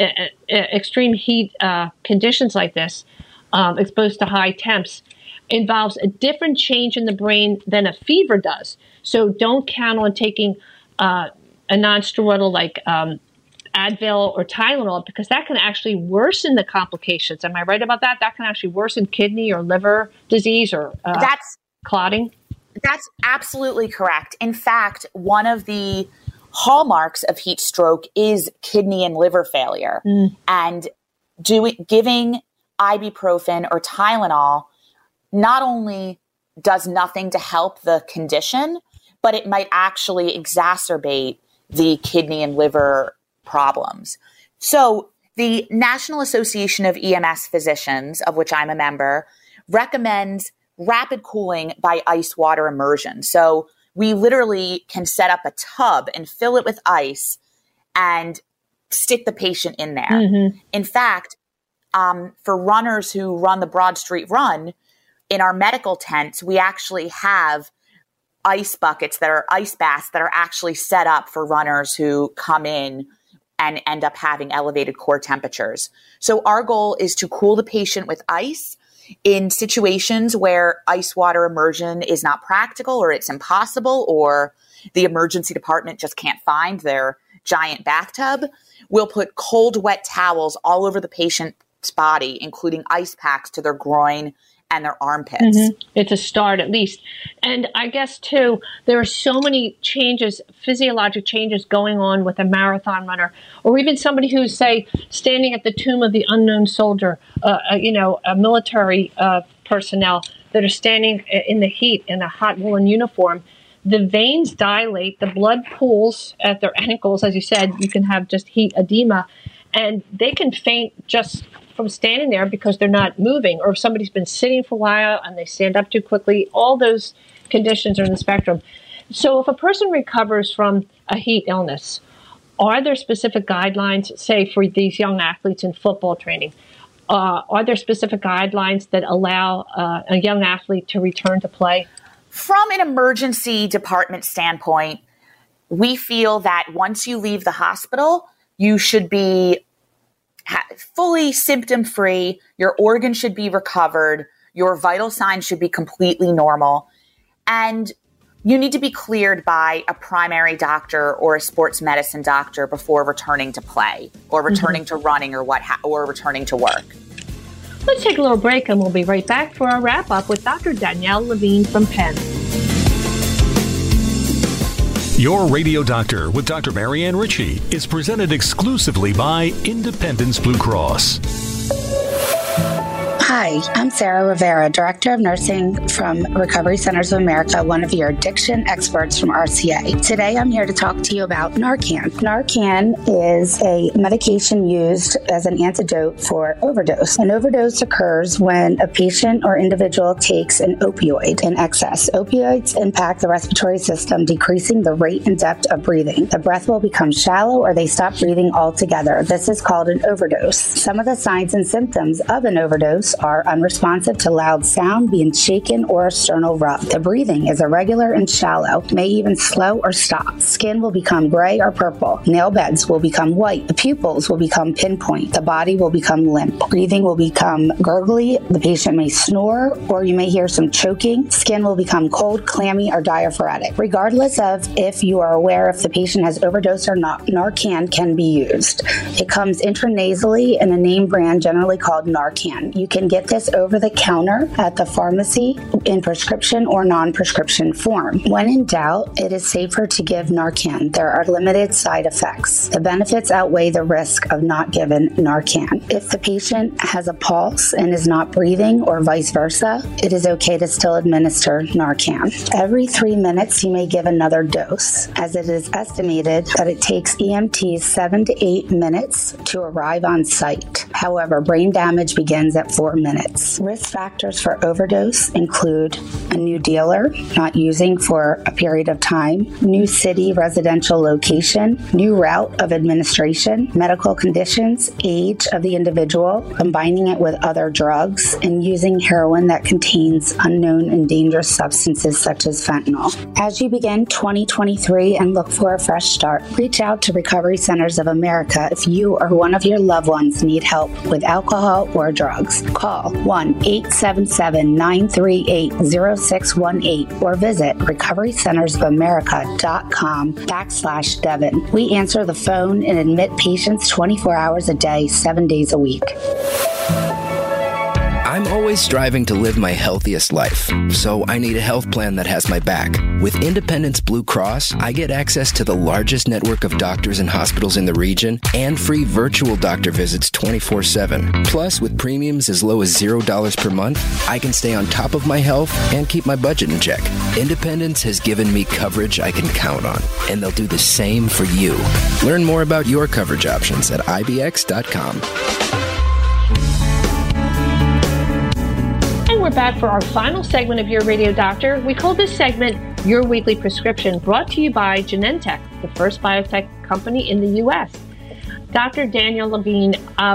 extreme heat conditions like this, exposed to high temps, involves a different change in the brain than a fever does. So don't count on taking a non-steroidal like Advil or Tylenol because that can actually worsen the complications. Am I right about that? That can actually worsen kidney or liver disease or clotting? That's absolutely correct. In fact, one of the hallmarks of heat stroke is kidney and liver failure. And giving ibuprofen or Tylenol not only does nothing to help the condition, but it might actually exacerbate the kidney and liver problems. So the National Association of EMS Physicians, of which I'm a member, recommends rapid cooling by ice water immersion. So we literally can set up a tub and fill it with ice and stick the patient in there. In fact, for runners who run the Broad Street Run, in our medical tents, we actually have ice buckets that are ice baths that are actually set up for runners who come in and end up having elevated core temperatures. So our goal is to cool the patient with ice in situations where ice water immersion is not practical or it's impossible or the emergency department just can't find their giant bathtub. We'll put cold, wet towels all over the patient's body, including ice packs to their groin and their armpits. It's a start at least. And I guess too, there are so many changes, physiologic changes going on with a marathon runner, or even somebody who's, say, standing at the tomb of the unknown soldier, a military personnel that are standing in the heat in a hot woolen uniform. The veins dilate, the blood pools at their ankles, as you said, you can have just heat edema, and they can faint just from standing there because they're not moving, or if somebody's been sitting for a while and they stand up too quickly. All those conditions are in the spectrum. So if a person recovers from a heat illness, are there specific guidelines, say, for these young athletes in football training? Are there specific guidelines that allow a young athlete to return to play? From an emergency department standpoint, we feel that once you leave the hospital, you should be fully symptom-free, your organs should be recovered, your vital signs should be completely normal, and you need to be cleared by a primary doctor or a sports medicine doctor before returning to play or returning to running or returning to work. Let's take a little break and we'll be right back for our wrap-up with Dr. Danielle Levine from Penn. Your Radio Doctor with Dr. Marianne Ritchie is presented exclusively by Independence Blue Cross. Hi, I'm Sarah Rivera, Director of Nursing from Recovery Centers of America, one of your addiction experts from RCA. Today, I'm here to talk to you about Narcan. Narcan is a medication used as an antidote for overdose. An overdose occurs when a patient or individual takes an opioid in excess. Opioids impact the respiratory system, decreasing the rate and depth of breathing. The breath will become shallow or they stop breathing altogether. This is called an overdose. Some of the signs and symptoms of an overdose are unresponsive to loud sound, being shaken, or a sternal rub. The breathing is irregular and shallow, may even slow or stop. Skin will become gray or purple. Nail beds will become white. The pupils will become pinpoint. The body will become limp. Breathing will become gurgly. The patient may snore, or you may hear some choking. Skin will become cold, clammy, or diaphoretic. Regardless of if you are aware if the patient has overdosed or not, Narcan can be used. It comes intranasally in a name brand generally called Narcan. You can get this over the counter at the pharmacy in prescription or non-prescription form. When in doubt, it is safer to give Narcan. There are limited side effects. The benefits outweigh the risk of not giving Narcan. If the patient has a pulse and is not breathing or vice versa, it is okay to still administer Narcan. Every 3 minutes, you may give another dose, as it is estimated that it takes EMTs 7 to 8 minutes to arrive on site. However, brain damage begins at 4 minutes. Risk factors for overdose include a new dealer, not using for a period of time, new city residential location, new route of administration, medical conditions, age of the individual, combining it with other drugs, and using heroin that contains unknown and dangerous substances such as fentanyl. As you begin 2023 and look for a fresh start, reach out to Recovery Centers of America if you or one of your loved ones need help with alcohol or drugs. Call 1-877-938-0618 or visit recoverycentersofamerica.com/Devin. We answer the phone and admit patients 24 hours a day, 7 days a week. I'm always striving to live my healthiest life, so I need a health plan that has my back. With Independence Blue Cross, I get access to the largest network of doctors and hospitals in the region and free virtual doctor visits 24/7. Plus, with premiums as low as $0 per month, I can stay on top of my health and keep my budget in check. Independence has given me coverage I can count on, and they'll do the same for you. Learn more about your coverage options at ibx.com. We're back for our final segment of Your Radio Doctor. We call this segment Your Weekly Prescription, brought to you by Genentech, the first biotech company in the U.S. Dr. Daniel Levine,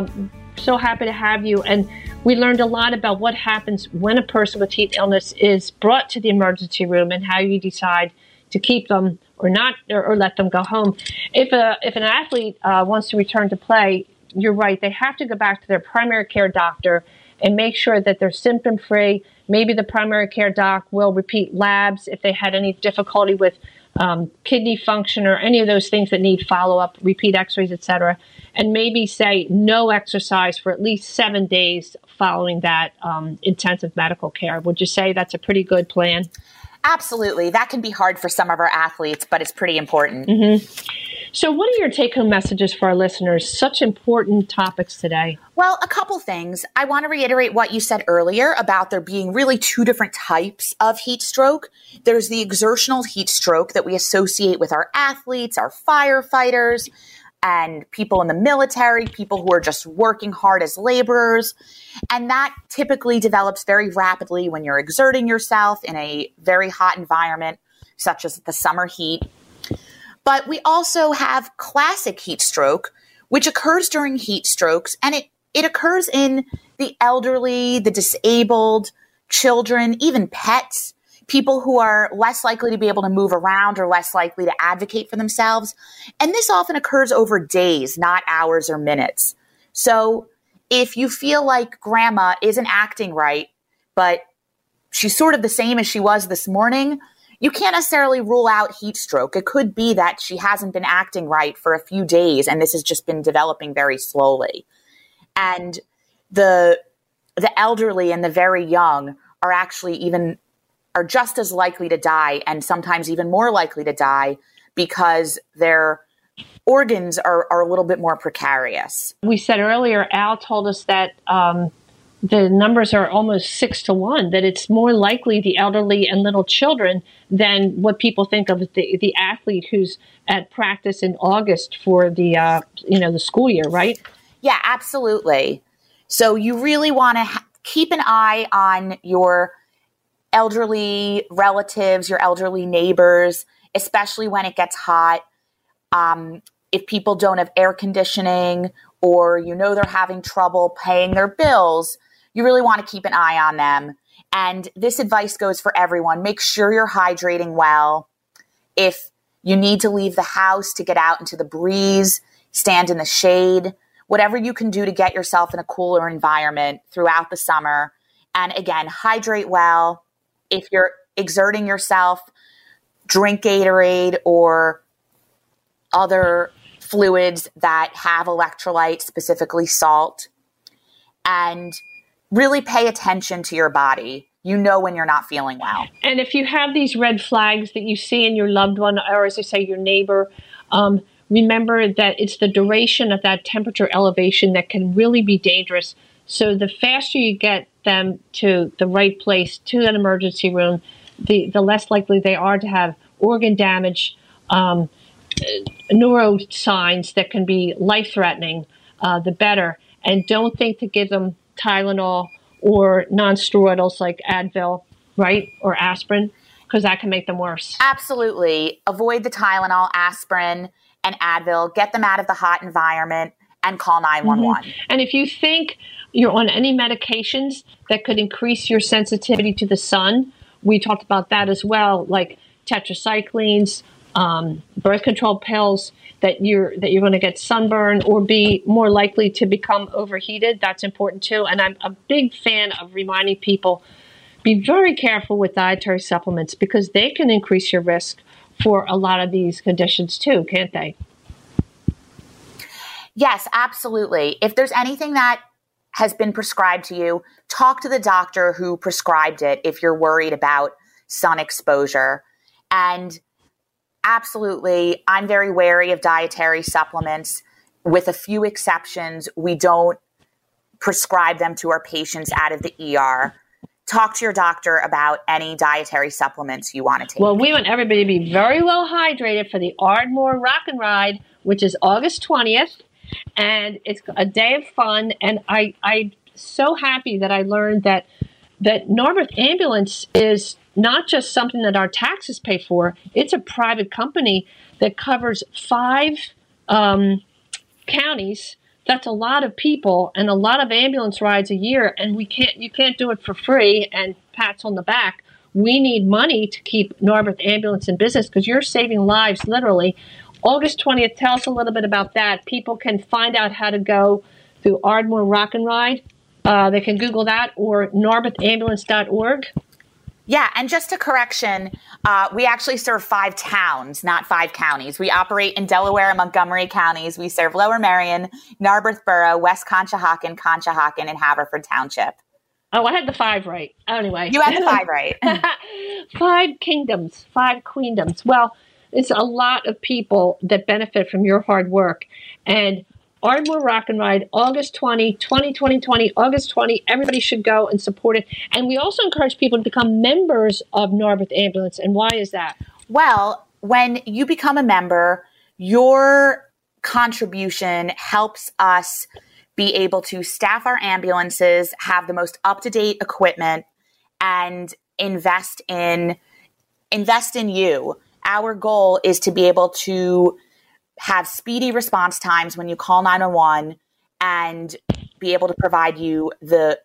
so happy to have you. And we learned a lot about what happens when a person with heat illness is brought to the emergency room and how you decide to keep them or not, or let them go home. If an athlete wants to return to play, you're right, they have to go back to their primary care doctor and make sure that they're symptom-free. Maybe the primary care doc will repeat labs if they had any difficulty with kidney function or any of those things that need follow-up, repeat x-rays, etc. And maybe say no exercise for at least 7 days following that intensive medical care. Would you say that's a pretty good plan? Absolutely. That can be hard for some of our athletes, but it's pretty important. Mm-hmm. So what are your take-home messages for our listeners? Such important topics today. Well, a couple things. I want to reiterate what you said earlier about there being really two different types of heat stroke. There's the exertional heat stroke that we associate with our athletes, our firefighters, and people in the military, people who are just working hard as laborers. And that typically develops very rapidly when you're exerting yourself in a very hot environment, such as the summer heat. But we also have classic heat stroke, which occurs during heat strokes, and it occurs in the elderly, the disabled, children, even pets, people who are less likely to be able to move around or less likely to advocate for themselves. And this often occurs over days, not hours or minutes. So if you feel like grandma isn't acting right, but she's sort of the same as she was this morning, you can't necessarily rule out heat stroke. It could be that she hasn't been acting right for a few days, and this has just been developing very slowly. And the elderly and the very young are just as likely to die, and sometimes even more likely to die, because their organs are a little bit more precarious. We said earlier, Al told us that the numbers are almost 6-1, that it's more likely the elderly and little children than what people think of the athlete who's at practice in August for the the school year, right? Yeah, absolutely. So you really want to keep an eye on your elderly relatives, your elderly neighbors, especially when it gets hot. If people don't have air conditioning or they're having trouble paying their bills, you really want to keep an eye on them. And this advice goes for everyone. Make sure you're hydrating well. If you need to leave the house to get out into the breeze, stand in the shade, whatever you can do to get yourself in a cooler environment throughout the summer. And again, hydrate well. If you're exerting yourself, drink Gatorade or other fluids that have electrolytes, specifically salt, and really pay attention to your body. You know when you're not feeling well. And if you have these red flags that you see in your loved one, or as I say, your neighbor, remember that it's the duration of that temperature elevation that can really be dangerous. So the faster you get them to the right place, to an emergency room, the less likely they are to have organ damage, neuro signs that can be life-threatening, the better. And don't think to give them Tylenol or non-steroidals like Advil, right, or aspirin, because that can make them worse. Absolutely. Avoid the Tylenol, aspirin, and Advil. Get them out of the hot environment and call 911. And if you think you're on any medications that could increase your sensitivity to the sun, we talked about that as well, like tetracyclines, birth control pills, that you're going to get sunburn or be more likely to become overheated. That's important too. And I'm a big fan of reminding people, be very careful with dietary supplements because they can increase your risk for a lot of these conditions too, can't they? Yes, absolutely. If there's anything that has been prescribed to you, talk to the doctor who prescribed it if you're worried about sun exposure. And absolutely, I'm very wary of dietary supplements. With a few exceptions, we don't prescribe them to our patients out of the ER. Talk to your doctor about any dietary supplements you want to take. Well, we want everybody to be very well hydrated for the Ardmore Rock and Ride, which is August 20th. And it's a day of fun. And I'm so happy that I learned that Narberth Ambulance is not just something that our taxes pay for. It's a private company that covers 5 counties. That's a lot of people and a lot of ambulance rides a year. And you can't do it for free and pats on the back. We need money to keep Narberth Ambulance in business because you're saving lives literally. August 20th, tell us a little bit about that. People can find out how to go through Ardmore Rock and Ride. They can Google that or narberthambulance.org. Yeah, and just a correction, we actually serve 5 towns, not 5 counties. We operate in Delaware and Montgomery counties. We serve Lower Merion, Narberth Borough, West Conshohocken, and Haverford Township. Oh, I had the 5 right. Anyway. You had the 5 right. 5 kingdoms, 5 queendoms. Well, it's a lot of people that benefit from your hard work. And Ardmore Rock and Ride, August 20, August 20. Everybody should go and support it. And we also encourage people to become members of Narberth Ambulance. And why is that? Well, when you become a member, your contribution helps us be able to staff our ambulances, have the most up-to-date equipment, and invest in you. Our goal is to be able to have speedy response times when you call 911 and be able to provide you the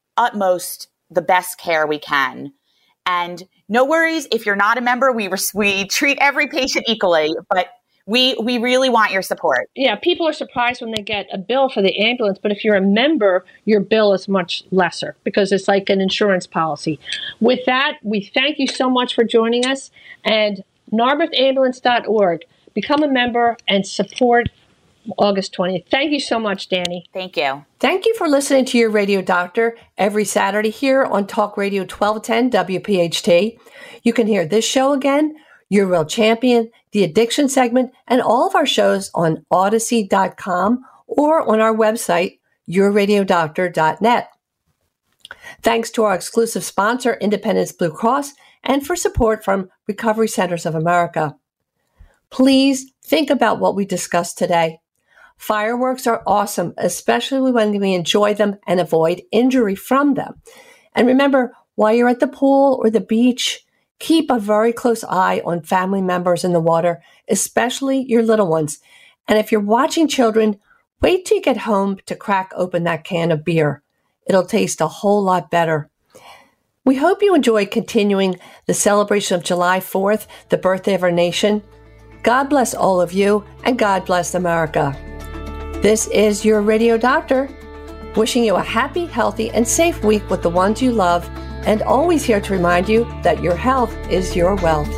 best care we can. And no worries, if you're not a member, we treat every patient equally, but we really want your support. Yeah, people are surprised when they get a bill for the ambulance, but if you're a member, your bill is much lesser because it's like an insurance policy. With that, we thank you so much for joining us, and narberthambulance.org. Become a member and support August 20th. Thank you so much, Danny. Thank you. Thank you for listening to Your Radio Doctor every Saturday here on Talk Radio 1210 WPHT. You can hear this show again, Your Real Champion, the Addiction segment, and all of our shows on Odyssey.com or on our website, yourradiodoctor.net. Thanks to our exclusive sponsor, Independence Blue Cross, and for support from Recovery Centers of America. Please think about what we discussed today. Fireworks are awesome, especially when we enjoy them and avoid injury from them. And remember, while you're at the pool or the beach, keep a very close eye on family members in the water, especially your little ones. And if you're watching children, wait till you get home to crack open that can of beer. It'll taste a whole lot better. We hope you enjoyed continuing the celebration of July 4th, the birthday of our nation. God bless all of you, and God bless America. This is your Radio Doctor, wishing you a happy, healthy, and safe week with the ones you love, and always here to remind you that your health is your wealth.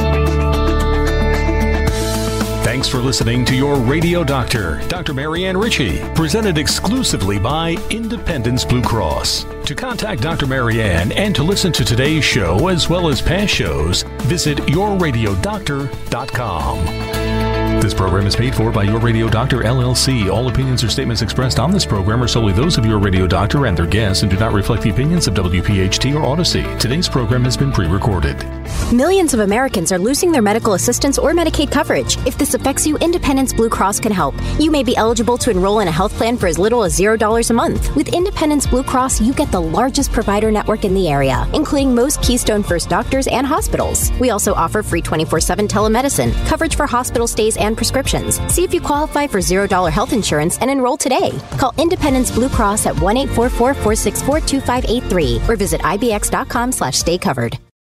Thanks for listening to your Radio Doctor, Dr. Marianne Ritchie, presented exclusively by Independence Blue Cross. To contact Dr. Marianne and to listen to today's show as well as past shows, visit yourradiodoctor.com. This program is paid for by Your Radio Doctor, LLC. All opinions or statements expressed on this program are solely those of Your Radio Doctor and their guests and do not reflect the opinions of WPHT or Odyssey. Today's program has been pre-recorded. Millions of Americans are losing their medical assistance or Medicaid coverage. If this affects you, Independence Blue Cross can help. You may be eligible to enroll in a health plan for as little as $0 a month. With Independence Blue Cross, you get the largest provider network in the area, including most Keystone First doctors and hospitals. We also offer free 24/7 telemedicine, coverage for hospital stays and prescriptions. See if you qualify for $0 health insurance and enroll today. Call Independence Blue Cross at 1-844-464-2583 or visit ibx.com/staycovered.